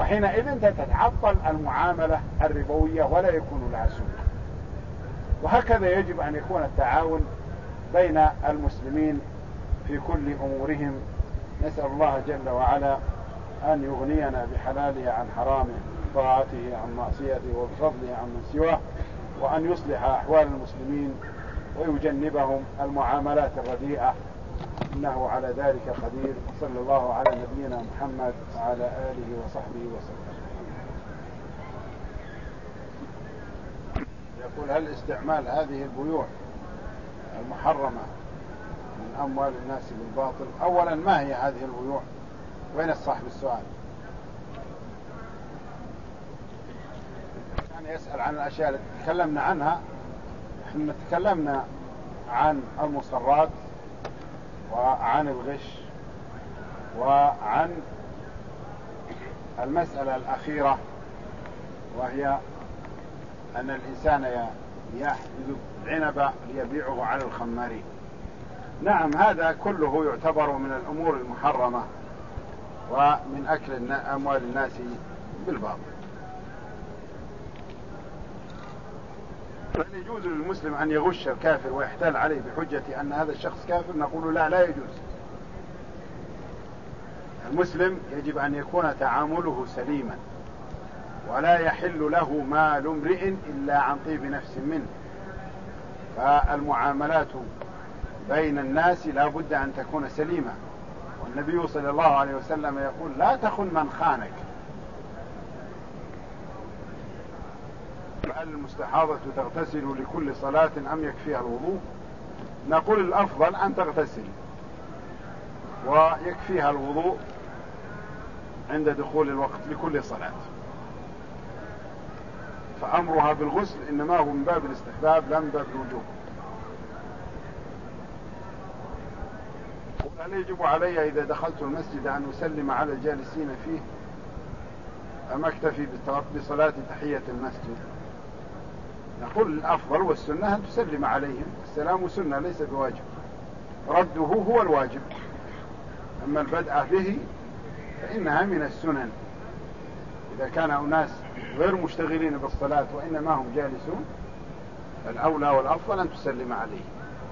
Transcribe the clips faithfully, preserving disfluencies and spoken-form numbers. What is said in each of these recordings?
وحينئذ تتعطل المعاملة الربوية ولا يكون لها سوق. وهكذا يجب أن يكون التعاون بين المسلمين في كل أمورهم. نسأل الله جل وعلا أن يغنينا بحلاله عن حرامه، بطاعته عن معصيته، وبفضله عن من سواه، وأن يصلح أحوال المسلمين ويجنبهم المعاملات الرديئة، إنه على ذلك قدير. صلى الله على نبينا محمد وعلى آله وصحبه وسلم. يقول: هل استعمال هذه البيوع المحرمة من أموال الناس بالباطل؟ أولا، ما هي هذه البيوع؟ وين الصاحب السؤال؟ يعني يسأل عن الأشياء التي تكلمنا عنها. احنا تكلمنا عن المصرات وعن الغش وعن المسألة الأخيرة، وهي أن الإنسان يحدث العنب ليبيعه على الخمارين. نعم، هذا كله يعتبر من الأمور المحرمة ومن أكل أموال الناس بالباطل. هل يجوز للمسلم أن يغش الكافر ويحتال عليه بحجة أن هذا الشخص كافر؟ نقول لا، لا يجوز. المسلم يجب أن يكون تعامله سليما، ولا يحل له مال امرئ إلا عن طيب نفس منه. فالمعاملات بين الناس لا بد أن تكون سليمة. والنبي صلى الله عليه وسلم يقول: لا تخن من خانك. هل المستحاضة تغتسل لكل صلاة أم يكفيها الوضوء؟ نقول الأفضل أن تغتسل ويكفيها الوضوء عند دخول الوقت لكل صلاة، فأمرها بالغسل إنما هو من باب الاستحباب لا من باب الوجوب. هل يجب علي إذا دخلت المسجد أن أسلم على الجالسين فيه أم أكتفي بصلاة تحية المسجد؟ نقول الأفضل والسنة أن تسلم عليهم. السلام سنة ليس بواجب، رده هو الواجب. أما البدء به فإنها من السنن. إذا كان أناس غير مشتغلين بالصلاة وإنما هم جالسون، فالأولى والأفضل أن تسلم عليهم.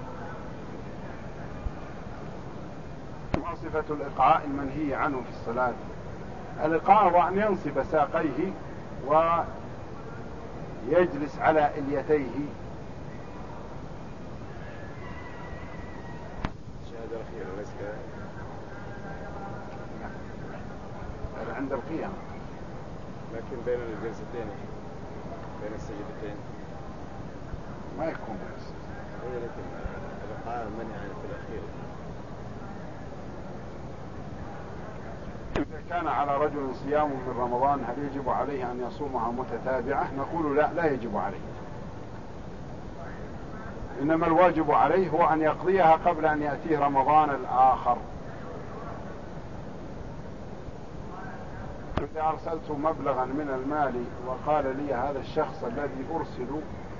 ما صفة الإقعاء المنهي عنه في الصلاة؟ الإقعاء هو أن ينصب ساقيه ويجلس على إليتيه. الشهادة الأخيرة ليس هذا عند القيام، لكن بين الجلستين بين السجدتين ما يكون بس. هي لكن الإقعاء المنهي عنه في الأخيرة. إذا كان على رجل صيام من رمضان هل يجب عليه أن يصومها متتابعة؟ نقول لا، لا يجب عليه. إنما الواجب عليه هو أن يقضيها قبل أن يأتيه رمضان الآخر. إذا أرسلت مبلغا من المال وقال لي هذا الشخص الذي أرسل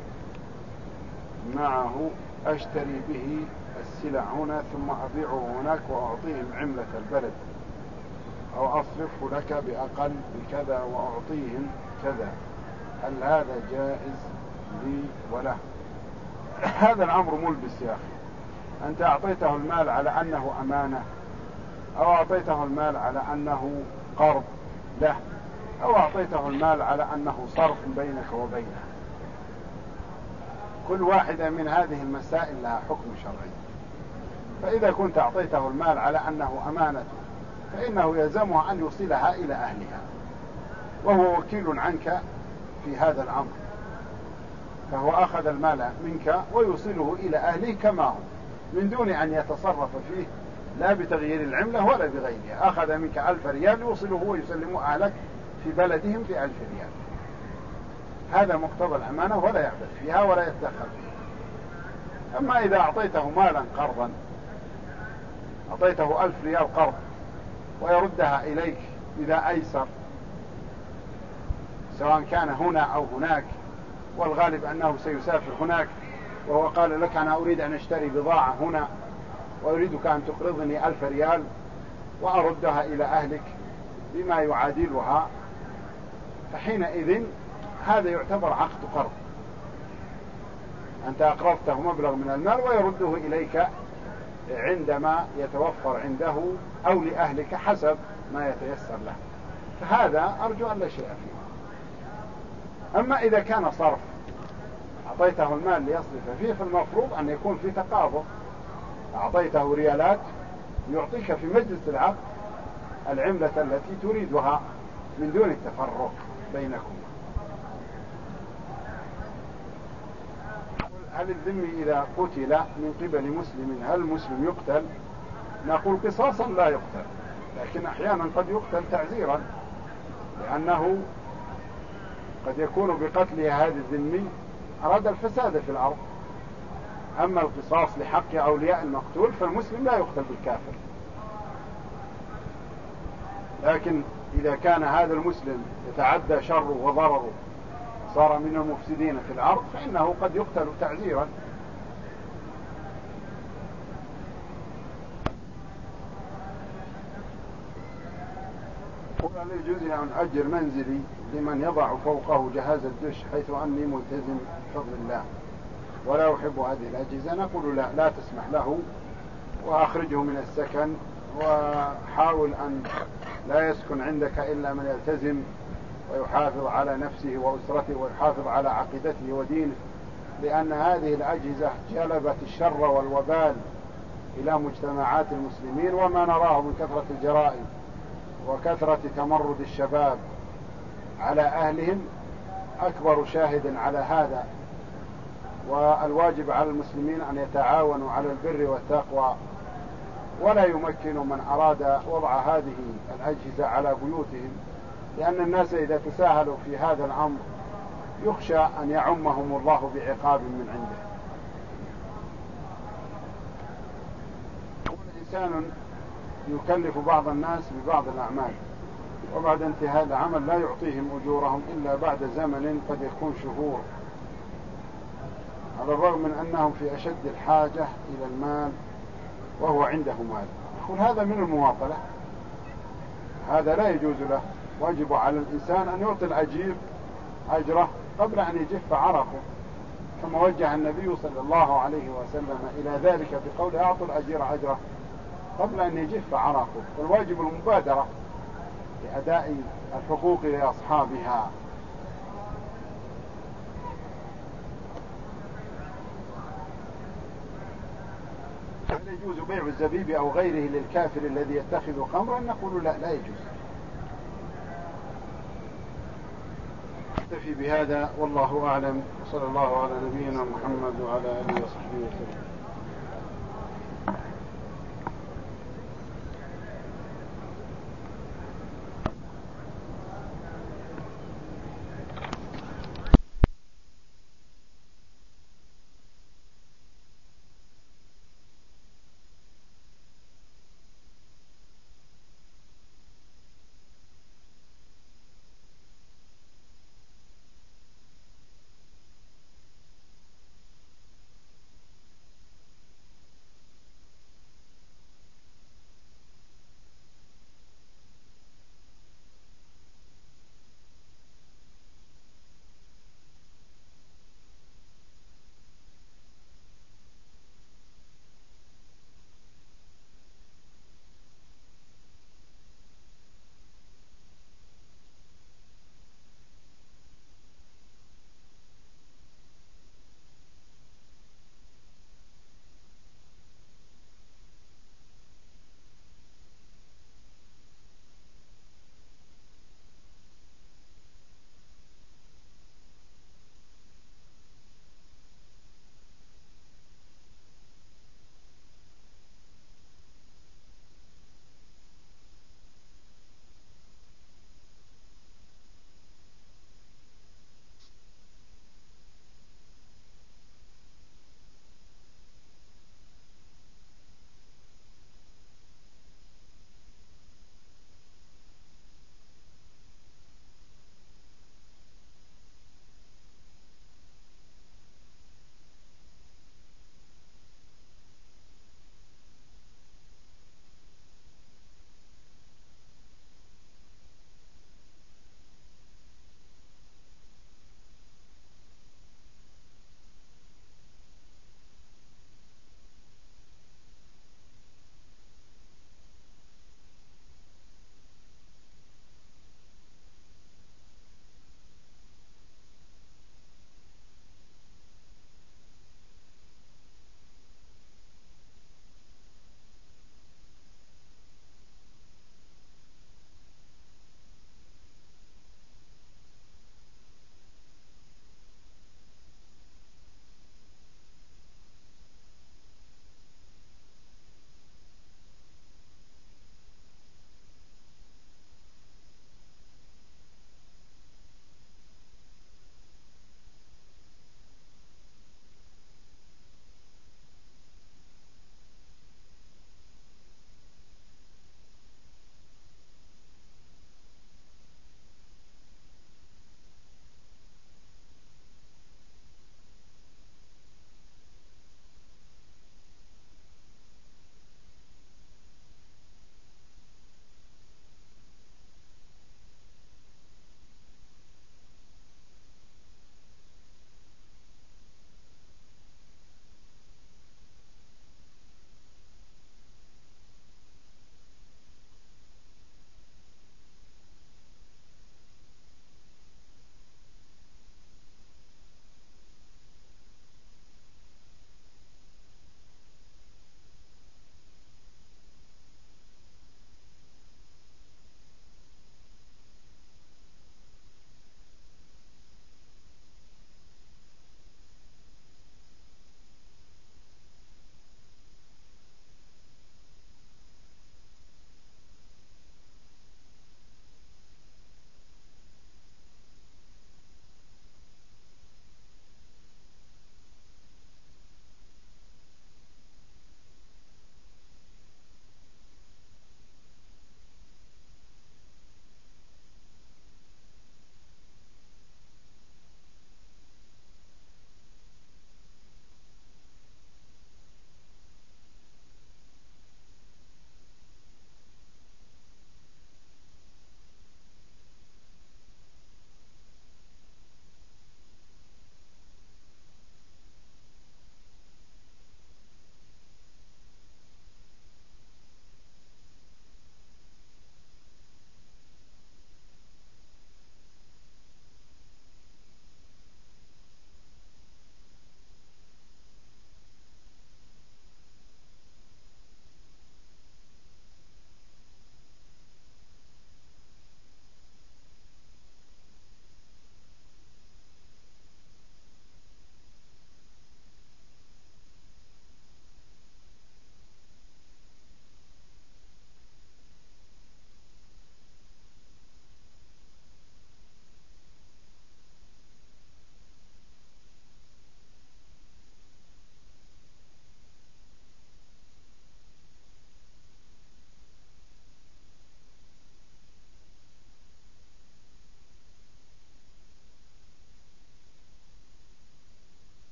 معه أشتري به السلع هنا ثم أبيعه هناك وأعطيهم عملة البلد، أو أصرفه لك بأقل بكذا وأعطيهم كذا، هل هذا جائز لي وله؟ هذا الأمر ملبس يا أخي. أنت أعطيته المال على أنه أمانة، أو أعطيته المال على أنه قرض له، أو أعطيته المال على أنه صرف بينك وبينه. كل واحدة من هذه المسائل لها حكم شرعي. فإذا كنت أعطيته المال على أنه أمانة فإنه يلزمه أن يوصلها إلى أهلها، وهو وكيل عنك في هذا الأمر، فهو أخذ المال منك ويوصله إلى أهله كما هو، من دون أن يتصرف فيه لا بتغيير العملة ولا بغيرها. أخذ منك ألف ريال يوصله ويسلمه أهلك في بلدهم في ألف ريال. هذا مقتضى الأمانة ولا يعبث فيها ولا يتدخل فيها. أما إذا أعطيته مالا قرضا، أعطيته ألف ريال قرض ويردها إليك إذا أيسر، سواء كان هنا أو هناك، والغالب أنه سيسافر هناك، وهو قال لك أنا أريد أن أشتري بضاعة هنا وأريدك أن تقرضني ألف ريال وأردها إلى أهلك بما يعادلها فحينئذ هذا يعتبر عقد قرض، أنت أقرضته مبلغ من المال ويرده إليك عندما يتوفر عنده أو لأهلك حسب ما يتيسر له، فهذا أرجو أن لا شيء فيه. أما إذا كان صرف أعطيته المال ليصرف فيه، فالمفروض أن يكون في تقابض، أعطيته ريالات يعطيك في مجلس العقد العملة التي تريدها من دون التفرق بينكم. هل الذمي إذا قتل من قبل مسلم هل المسلم يقتل؟ نقول قصاصا لا يقتل، لكن أحيانا قد يقتل تعزيرا، لأنه قد يكون بقتله هذا الذمي أراد الفساد في الأرض. أما القصاص لحق أولياء المقتول فالمسلم لا يقتل بالكافر، لكن إذا كان هذا المسلم يتعدى شره وضرره صار من المفسدين في الأرض فإنه قد يقتل تعزيرا. ولا يجوز أن أجر منزلي لمن يضع فوقه جهاز الدش حيث أني ملتزم بفضل الله ولا أحب هذه الأجهزة. نقول لا, لا تسمح له، وأخرجه من السكن، وحاول أن لا يسكن عندك إلا من يلتزم ويحافظ على نفسه وأسرته ويحافظ على عقيدته ودينه، لأن هذه الأجهزة جلبت الشر والوبال إلى مجتمعات المسلمين، وما نراه من كثرة الجرائم وكثرة تمرد الشباب على أهلهم أكبر شاهد على هذا. والواجب على المسلمين أن يتعاونوا على البر والتقوى، ولا يمكن من أراد وضع هذه الأجهزة على بيوتهم، لأن الناس إذا تساهلوا في هذا الأمر يخشى أن يعمهم الله بعقاب من عنده. إنسان يكلف بعض الناس ببعض الأعمال وبعد انتهاء العمل لا يعطيهم أجورهم إلا بعد زمن قد يكون شهور، على الرغم من أنهم في أشد الحاجة إلى المال وهو عنده مال. يقول هذا من المماطلة، هذا لا يجوز له. واجب على الإنسان أن يعطي الأجير أجره قبل أن يجف عرقه، كما وجه النبي صلى الله عليه وسلم إلى ذلك بقوله أعطوا الأجير أجره قبل أن يجف عرقه. والواجب المبادرة لأداء الحقوق لأصحابها. هل يجوز بيع الزبيب أو غيره للكافر الذي يتخذ خمرا؟ نقول لا، لا يجوز. نكتفي بهذا والله أعلم، وصلى الله على نبينا محمد وعلى آله وصحبه وسلم.